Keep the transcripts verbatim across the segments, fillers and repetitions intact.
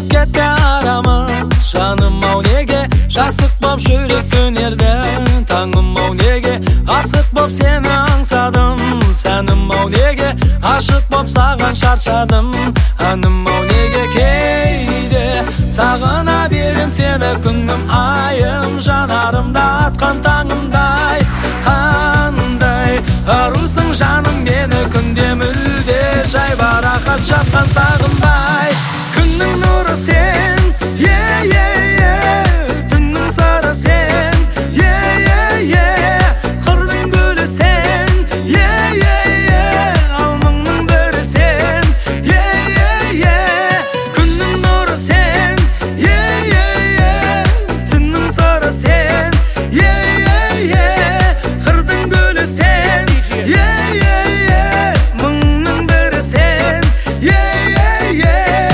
Ысып кетті арамыз, жаным-ау неге жасық боп жүрек дөнерді. Таңым-ау неге асық боп сені аңсадым. Сәнім-ау неге ашық боп саған шаршадым. Әнім-ау неге кейде сағына берем сені күнім айым. Жанарымда атқан таңымдай, қандай арусың жаным мені күнде мүлде жайба рахат жатқан сағынбай. Күннің нұры сен, е-е-е, түннің сыры сен, е-е-е, қырдың гүлі сен, е-е-е, алмыңның бірі сен, е-е-е, күннің нұры сен, е-е-е, түннің сыры сен, е-е-е, қырдың гүлі сен, е-е-е, мыңның бірі сен, е-е-е.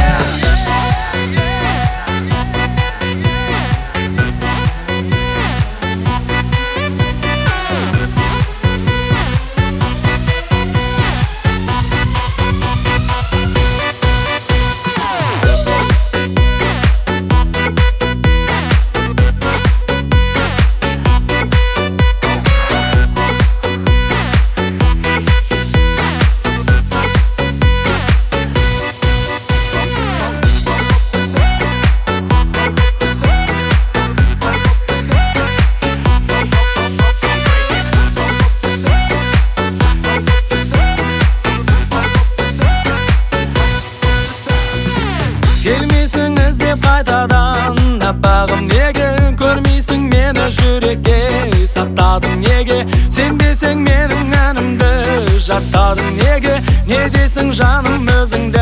Келмейсің іздеп қайтадан, аппағым неге көрмейсің мені жүрекке сақтадың неге? Сенбесең менің әнімді жаттадың неге? Не дейсің жаным өзіңді